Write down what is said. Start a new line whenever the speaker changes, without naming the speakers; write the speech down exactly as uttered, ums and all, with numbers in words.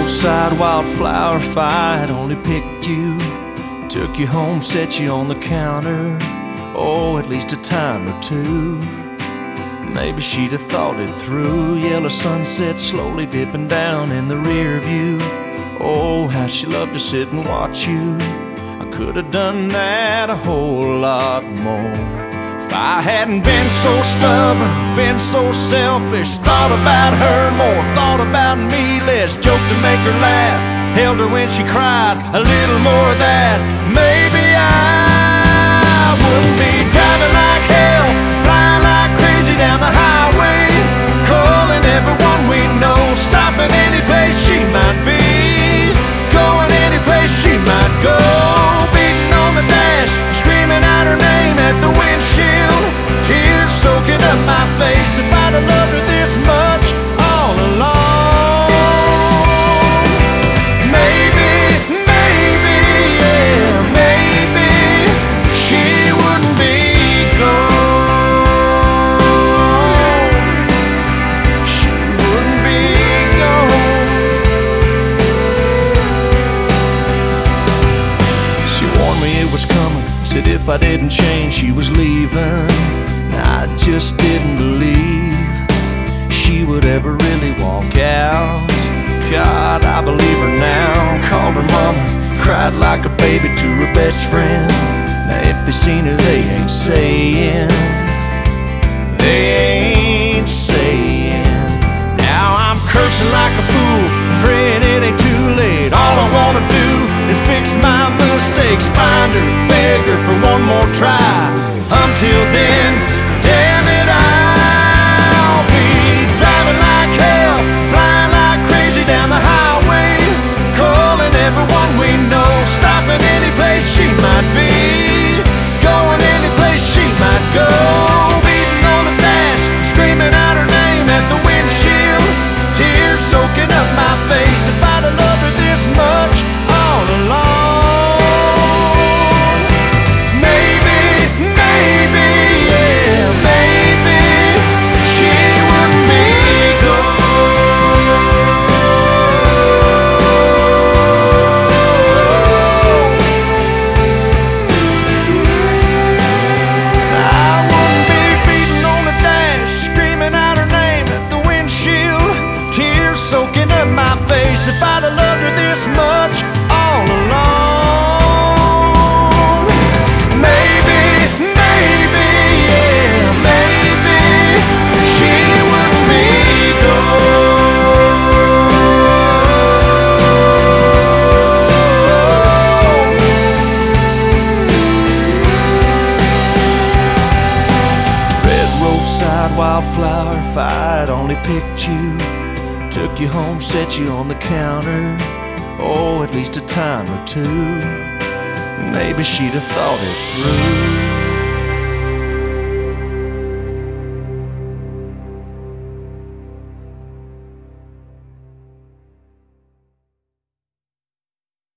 roadside wildflower fight only picked you, took you home, set you on the counter, oh, at least a time or two. Maybe she'd have thought it through. Yellow sunset slowly dipping down in the rear view. Oh, how she loved to sit and watch you. I could have done that a whole lot more. If I hadn't been so stubborn, been so selfish, thought about her more, thought about me less, joked to make her laugh, held her when she cried, a little more of that, maybe I wouldn't be driving like hell, flying like crazy down the highway, calling everyone we know, stopping any place she might be, going any place she might go, beating on the dash, screaming out her name at the windshield, tears soaking up my face. If I'd have loved her this much all along, maybe, maybe, yeah, maybe she wouldn't be gone. She wouldn't be gone. She warned me it was coming, said if I didn't change she was leaving. I just didn't believe she would ever really walk out. God, I believe her now. Called her mama, cried like a baby to her best friend. Now if they seen her they ain't saying, they ain't saying. Now I'm cursing like a fool, praying it ain't too late. All I wanna do is fix my mistakes, find her, beg her for one more try. Until then, damn it, I'll be driving like hell, flying like crazy down the highway, calling everyone we know, stopping any place she might be, going any place she might go, beating on the dash, screaming out her name at the windshield, tears soaking up my face. If I'd have loved her this much all along, soaking up my face. If I'd have loved her this much all along, maybe, maybe, yeah, maybe she wouldn't be gone. Red roadside wildflower fight only picked you, took you home, set you on the counter, oh, at least a time or two. Maybe she'd have thought it through.